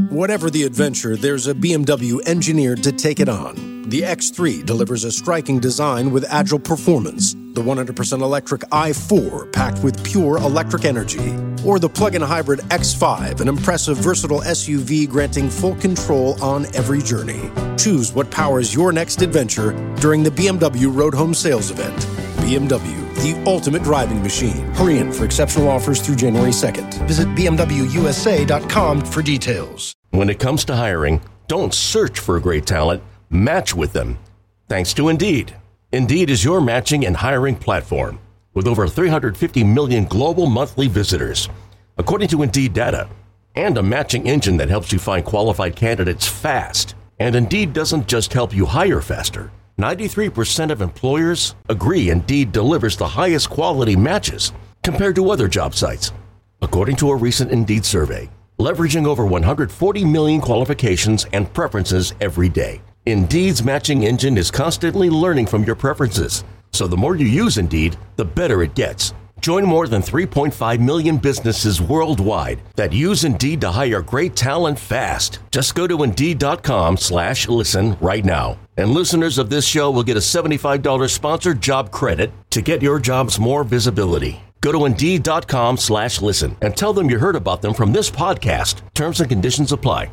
Whatever the adventure, there's a BMW engineered to take it on. The X3 delivers a striking design with agile performance. The 100% electric i4 packed with pure electric energy. Or the plug-in hybrid X5, an impressive, versatile SUV granting full control on every journey. Choose what powers your next adventure during the BMW Road Home Sales Event. BMW, the ultimate driving machine. Hurry in for exceptional offers through January 2nd. Visit BMWUSA.com for details. When it comes to hiring, don't search for great talent, match with them. Thanks to Indeed. Indeed is your matching and hiring platform with over 350 million global monthly visitors, according to Indeed data, and a matching engine that helps you find qualified candidates fast. And Indeed doesn't just help you hire faster. 93% of employers agree Indeed delivers the highest quality matches compared to other job sites, according to a recent Indeed survey, leveraging over 140 million qualifications and preferences every day. Indeed's matching engine is constantly learning from your preferences, so the more you use Indeed, the better it gets. Join more than 3.5 million businesses worldwide that use Indeed to hire great talent fast. Just go to Indeed.com/listen right now. And listeners of this show will get a $75 sponsored job credit to get your jobs more visibility. Go to Indeed.com/listen and tell them you heard about them from this podcast. Terms and conditions apply.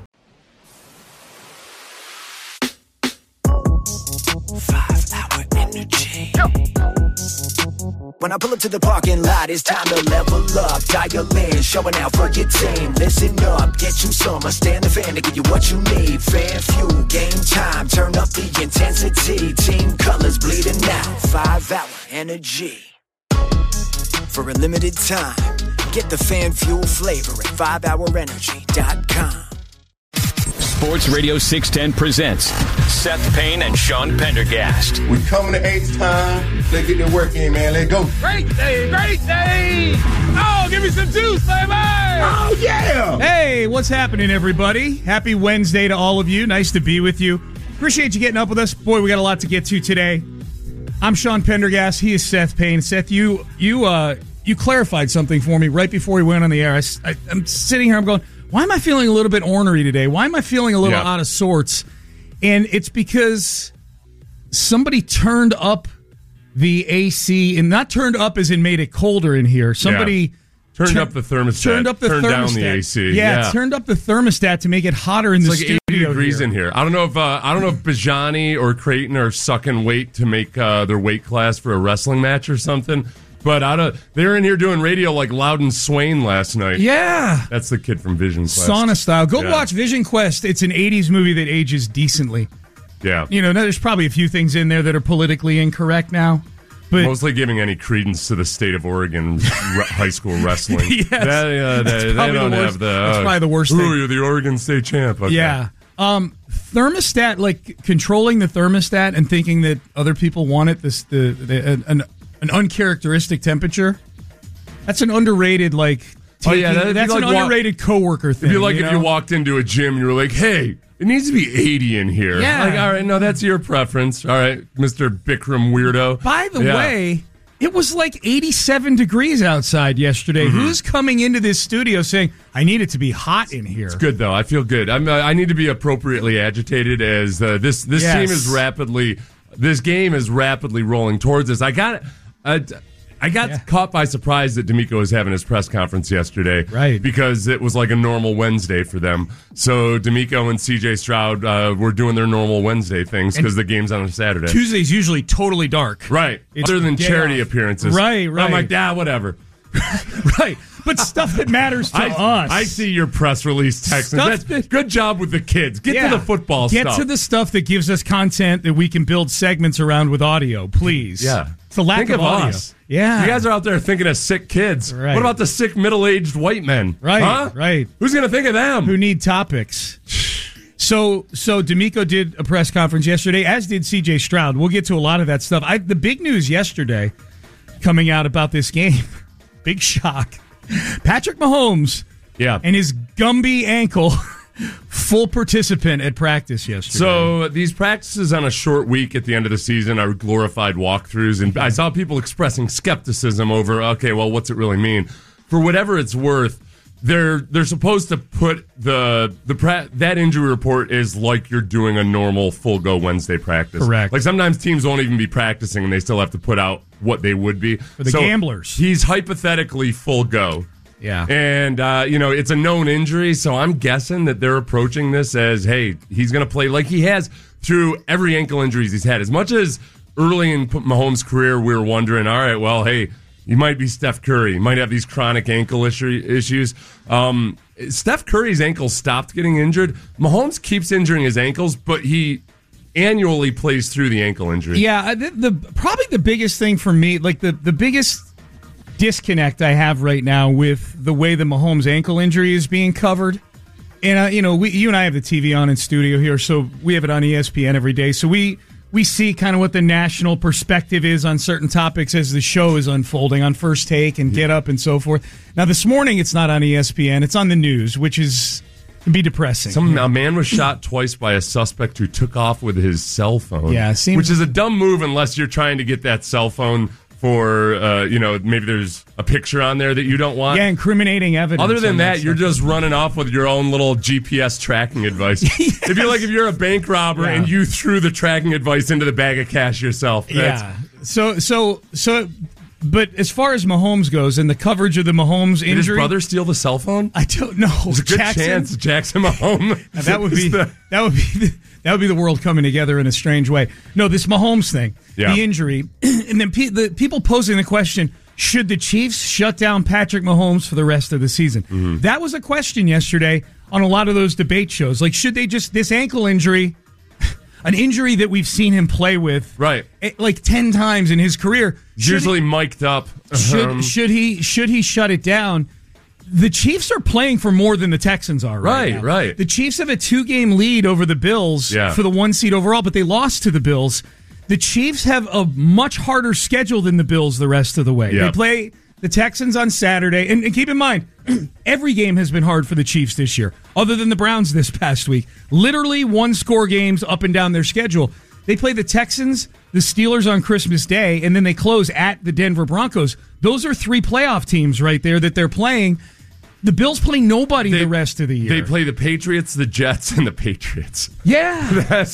5-hour energy. When I pull up to the parking lot, it's time to level up. Dial in, showing out for your team. Listen up, get you some. I stand the fan to give you what you need. Fan fuel, game time, turn up the intensity. Team colors bleeding out. 5-hour energy. For a limited time, get the fan fuel flavor at 5hourenergy.com. Sports Radio 610 presents Seth Payne and Sean Pendergast. We coming to H time. Let's get the work in, man. Let's go. Great day, great day. Oh, give me some juice, baby. Oh, yeah. Hey, what's happening, everybody? Happy Wednesday to all of you. Nice to be with you. Appreciate you getting up with us. Boy, we got a lot to get to today. I'm Sean Pendergast. He is Seth Payne. Seth, you clarified something for me right before we went on the air. I'm sitting here, I'm going, why am I feeling a little bit ornery today? Why am I feeling a little out of sorts? And it's because somebody turned up the AC, and not turned up as in made it colder in here. Somebody turned up the thermostat. Turned down the AC. Yeah, turned up the thermostat to make it hotter in the studio. It's like 80 degrees in here. I don't know if Bajani or Creighton are sucking weight to make their weight class for a wrestling match or something. But they were in here doing radio like Loudon Swain last night. Yeah. That's the kid from Vision Quest. Sauna style. Go watch Vision Quest. It's an 80s movie that ages decently. Yeah. You know, there's probably a few things in there that are politically incorrect now. But mostly giving any credence to the state of Oregon high school wrestling. Yes. They don't have the... That's probably the worst thing. You're the Oregon State champ. Okay. Yeah. Thermostat, like controlling the thermostat and thinking that other people want it, an uncharacteristic temperature. That's an underrated, that's an underrated coworker thing. It'd be like if you walked into a gym and you were like, hey, it needs to be 80 in here. Yeah. Like, all right, no, that's your preference. All right, Mr. Bikram weirdo. By the way, it was like 87 degrees outside yesterday. Mm-hmm. Who's coming into this studio saying, I need it to be hot in here? It's good, though. I feel good. I need to be appropriately agitated as this team is rapidly... This game is rapidly rolling towards us. I got caught by surprise that D'Amico was having his press conference yesterday. Right. Because it was like a normal Wednesday for them. So D'Amico and CJ Stroud were doing their normal Wednesday things because the game's on a Saturday. Tuesday's usually totally dark. Right. Other than charity appearances. Right. I'm like, whatever. Right. But stuff that matters to us. I see your press release text. Good job with the kids. Get to the football stuff. Get to the stuff that gives us content that we can build segments around with audio, please. Yeah. It's the lack of audio. Us. Yeah. You guys are out there thinking of sick kids. Right. What about the sick middle-aged white men? Right. Huh? Right. Who's going to think of them? Who need topics. So D'Amico did a press conference yesterday, as did CJ Stroud. We'll get to a lot of that stuff. The big news yesterday coming out about this game, big shock. Patrick Mahomes and his Gumby ankle, full participant at practice yesterday. So these practices on a short week at the end of the season are glorified walkthroughs, and I saw people expressing skepticism over, okay, well, what's it really mean? For whatever it's worth, they're supposed to put that injury report is like you're doing a normal full go Wednesday practice. Correct. Like sometimes teams won't even be practicing and they still have to put out what they would be. For the gamblers. He's hypothetically full go. Yeah. And, it's a known injury, so I'm guessing that they're approaching this as, hey, he's going to play like he has through every ankle injuries he's had. As much as early in Mahomes' career we were wondering, all right, well, hey, you might be Steph Curry. You might have these chronic ankle issues. Steph Curry's ankles stopped getting injured. Mahomes keeps injuring his ankles, but he annually plays through the ankle injury. Yeah, probably the biggest thing for me, like the biggest disconnect I have right now with the way the Mahomes ankle injury is being covered. And, you and I have the TV on in studio here, so we have it on ESPN every day. So we see kind of what the national perspective is on certain topics as the show is unfolding on First Take and Get Up and so forth. Now, this morning it's not on ESPN. It's on the news, which can be depressing. A man was shot twice by a suspect who took off with his cell phone. Yeah, which is a dumb move unless you're trying to get that cell phone for, maybe there's a picture on there that you don't want. Yeah, incriminating evidence. Other than that, you're just running off with your own little GPS tracking advice. Yes. If you're a bank robber and you threw the tracking advice into the bag of cash yourself. Yeah. So, but as far as Mahomes goes and the coverage of the Mahomes injury. Did his brother steal the cell phone? I don't know. There's a good chance Jackson Mahomes. That would be the world coming together in a strange way. No, this Mahomes thing, the injury, and then the people posing the question: should the Chiefs shut down Patrick Mahomes for the rest of the season? Mm-hmm. That was a question yesterday on a lot of those debate shows. Like, should they just this ankle injury, an injury that we've seen him play with, right, like 10 times in his career, usually mic'd up. Should he shut it down? The Chiefs are playing for more than the Texans are right now. Right. The Chiefs have a 2-game lead over the Bills for the 1 seed overall, but they lost to the Bills. The Chiefs have a much harder schedule than the Bills the rest of the way. They play the Texans on Saturday. And keep in mind, every game has been hard for the Chiefs this year, other than the Browns this past week. Literally one-score games up and down their schedule. They play the Texans, the Steelers on Christmas Day, and then they close at the Denver Broncos. Those are 3 playoff teams right there that they're playing. The Bills play nobody the rest of the year. They play the Patriots, the Jets, and the Patriots. Yeah.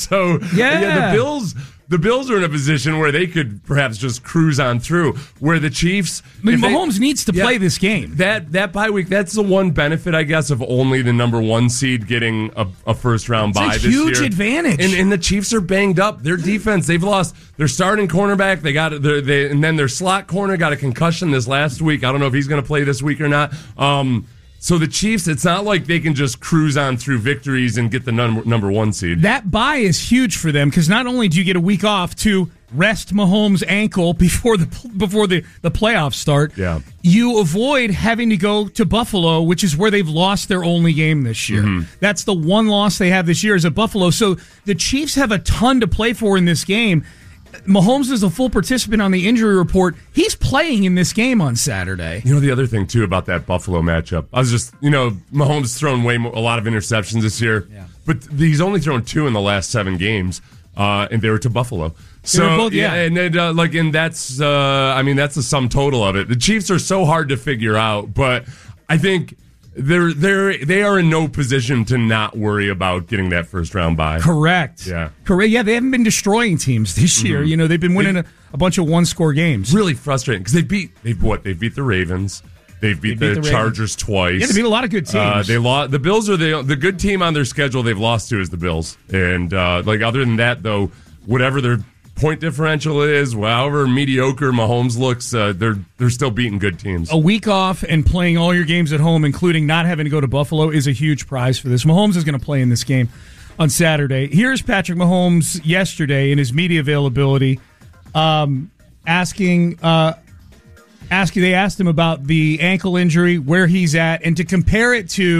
The Bills are in a position where they could perhaps just cruise on through. Where the Chiefs, Mahomes needs to play this game. That bye week, that's the one benefit, I guess, of only the number 1 seed getting a first round bye this year. It's a huge advantage. And the Chiefs are banged up. Their defense, they've lost their starting cornerback. And then their slot corner got a concussion this last week. I don't know if he's going to play this week or not. So the Chiefs, it's not like they can just cruise on through victories and get the number 1 seed. That bye is huge for them because not only do you get a week off to rest Mahomes' ankle before the playoffs start, you avoid having to go to Buffalo, which is where they've lost their only game this year. Mm-hmm. That's the one loss they have this year is at Buffalo. So the Chiefs have a ton to play for in this game. Mahomes is a full participant on the injury report. He's playing in this game on Saturday. The other thing, too, about that Buffalo matchup, I was just, Mahomes thrown a lot of interceptions this year, but he's only thrown 2 in the last 7 games, and they were to Buffalo. So, and that's the sum total of it. The Chiefs are so hard to figure out, but I think they are in no position to not worry about getting that first round bye. Correct. Yeah. Yeah, they haven't been destroying teams this year. They've been winning a bunch of 1-score games. Really frustrating because they've beat the Ravens. They've beat the Chargers twice. Yeah, they beat a lot of good teams. They lost. The Bills are the good team on their schedule. They've lost to is the Bills. And other than that, though, whatever their point differential is, however mediocre Mahomes looks, they're still beating good teams. A week off and playing all your games at home, including not having to go to Buffalo, is a huge prize for this. Mahomes is going to play in this game on Saturday. Here's Patrick Mahomes yesterday in his media availability, asking. They asked him about the ankle injury, where he's at, and to compare it to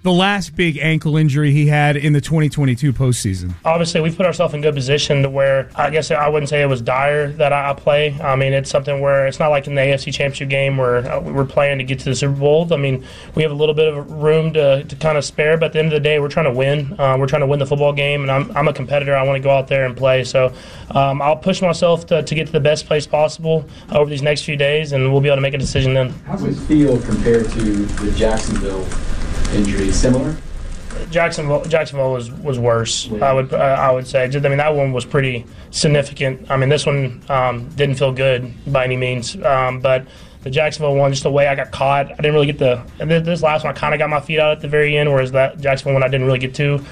the last big ankle injury he had in the 2022 postseason. Obviously, we've put ourselves in good position to where I guess I wouldn't say it was dire that I play. I mean, it's something where it's not like in the AFC Championship game where we're playing to get to the Super Bowl. I mean, we have a little bit of room to kind of spare, but at the end of the day, we're trying to win. We're trying to win the football game, and I'm a competitor. I want to go out there and play. So I'll push myself to get to the best place possible over these next few days, and we'll be able to make a decision then. How does it feel compared to the Jacksonville injury? Similar? Jacksonville was worse. Yeah. I would say. I mean, that one was pretty significant. I mean, this one didn't feel good by any means. But the Jacksonville one, just the way I got caught, I didn't really get and this last one, I kind of got my feet out at the very end, whereas that Jacksonville one I didn't really get to.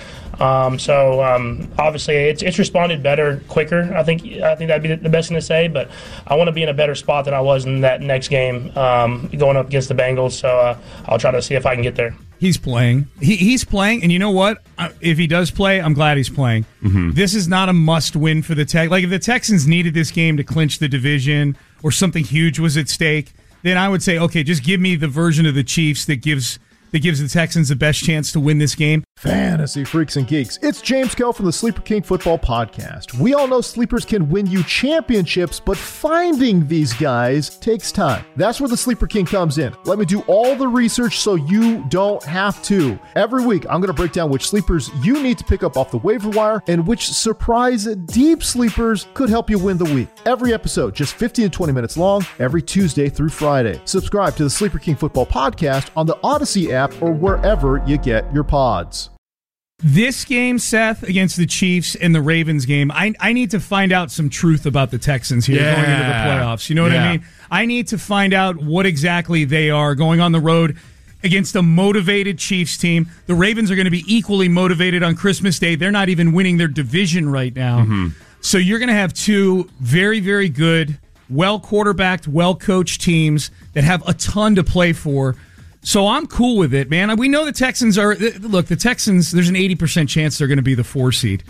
Obviously, it's responded better, quicker. I think that'd be the best thing to say. But I want to be in a better spot than I was in that next game going up against the Bengals. So I'll try to see if I can get there. He's playing. He's playing, and you know what? If he does play, I'm glad he's playing. Mm-hmm. This is not a must-win for the Texans. Like, if the Texans needed this game to clinch the division or something huge was at stake, then I would say, okay, just give me the version of the Chiefs that gives the Texans the best chance to win this game. Fantasy freaks and geeks, it's James Kell from the Sleeper King Football Podcast. We all know sleepers can win you championships, but finding these guys takes time. That's where the Sleeper King comes in. Let me do all the research so you don't have to. Every week, I'm going to break down which sleepers you need to pick up off the waiver wire and which surprise deep sleepers could help you win the week. Every episode, just 15 to 20 minutes long, every Tuesday through Friday. Subscribe to the Sleeper King Football Podcast on the Odyssey app or wherever you get your pods. This game, Seth, against the Chiefs and the Ravens game, I need to find out some truth about the Texans here going into the playoffs. You know what I mean? I need to find out what exactly they are going on the road against a motivated Chiefs team. The Ravens are going to be equally motivated on Christmas Day. They're not even winning their division right now. Mm-hmm. So you're going to have two very, very good, well-quarterbacked, well-coached teams that have a ton to play for. So I'm cool with it, man. We know the Texans are... Look, the Texans, there's an 80% chance they're going to be the 4 seed.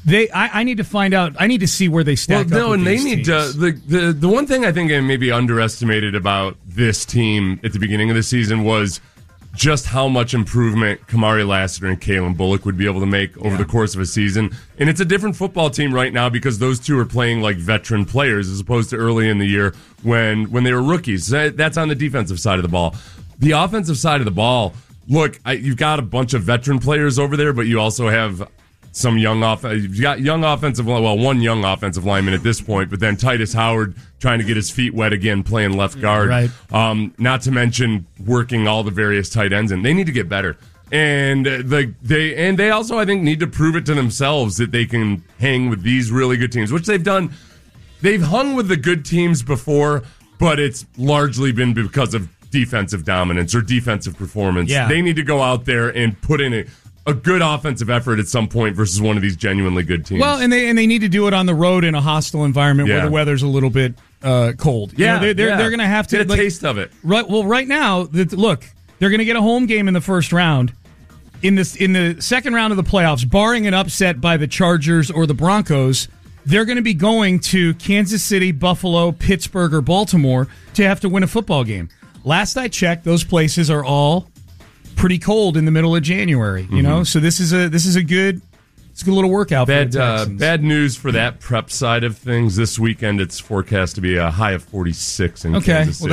I need to find out... I need to see where they stack up. No, and they need to... The one thing I think I maybe underestimated about this team at the beginning of the season was just how much improvement Kamari Lassiter and Kalen Bullock would be able to make over the course of a season. And it's a different football team right now because those two are playing like veteran players as opposed to early in the year when they were rookies. That's on the defensive side of the ball. The offensive side of the ball, look, you've got a bunch of veteran players over there, but you also have some young you've got one young offensive lineman at this point, but then Titus Howard trying to get his feet wet again, playing left guard. Right. Not to mention working all the various tight ends, and they need to get better. And they also, I think, need to prove it to themselves that they can hang with these really good teams, which they've done. They've hung with the good teams before, but it's largely been because of defensive dominance or defensive performance. Yeah. They need to go out there and put in a good offensive effort at some point versus one of these genuinely good teams. Well, and they need to do it on the road in a hostile environment where the weather's a little bit cold. Yeah, they're going to have to get a taste of it. Right. Well, right now, look, they're going to get a home game in the first round. In the second round of the playoffs, barring an upset by the Chargers or the Broncos, they're going to be going to Kansas City, Buffalo, Pittsburgh, or Baltimore to have to win a football game. Last I checked, those places are all pretty cold in the middle of January. You know, so this is a good little workout. For the Texans. Bad news for that prep side of things. This weekend, it's forecast to be a high of 46 in Kansas City. Well,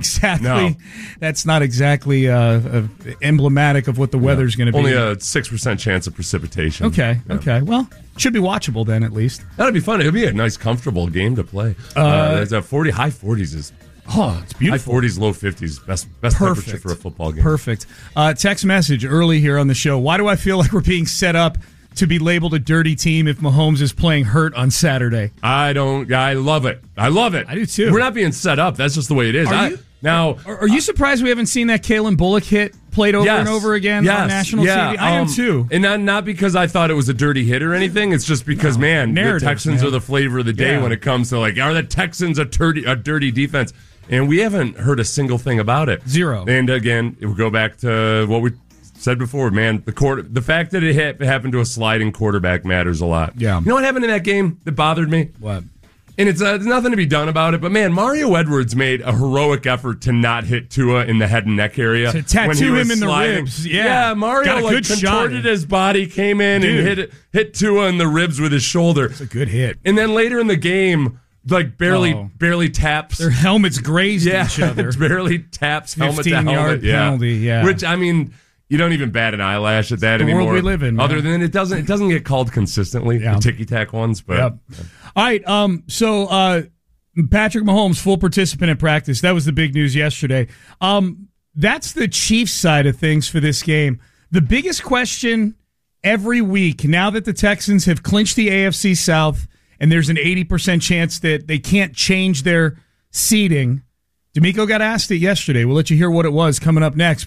that's not exactly emblematic of what the weather's going to be. Only a 6% chance of precipitation. Okay. Well, should be watchable then at least. That'll be fun. It'll be a nice, comfortable game to play. There's a high 40s is. Oh, it's beautiful. High 40s, low 50s. Best temperature for a football game. Perfect. Text message early here on the show. Why do I feel like we're being set up to be labeled a dirty team if Mahomes is playing hurt on Saturday? I love it. I do too. We're not being set up. That's just the way it is. Are you surprised we haven't seen that Kalen Bullock hit played over and over again on national TV? I am too. And not because I thought it was a dirty hit or anything. It's just because, the Texans are the flavor of the day when it comes to, are the Texans a dirty defense? And we haven't heard a single thing about it. Zero. And again, it would go back to what we said before, man. The fact that it happened to a sliding quarterback matters a lot. Yeah. You know what happened in that game that bothered me? What? And it's there's nothing to be done about it. But, man, Mario Edwards made a heroic effort to not hit Tua in the head and neck area. To tattoo him in the ribs. Yeah, Mario contorted his body, came in and hit Tua in the ribs with his shoulder. It's a good hit. And then later in the game, barely taps. Their helmets grazed each other. It barely taps helmet to helmet. 15-yard penalty, Which, I mean, you don't even bat an eyelash at that anymore. The world we live in, man. Other than it doesn't get called consistently, the ticky-tack ones. But All right, so Patrick Mahomes, full participant in practice. That was the big news yesterday. That's the Chiefs side of things for this game. The biggest question every week, now that the Texans have clinched the AFC South and there's an 80% chance that they can't change their seeding, D'Amico got asked it yesterday. We'll let you hear what it was coming up next.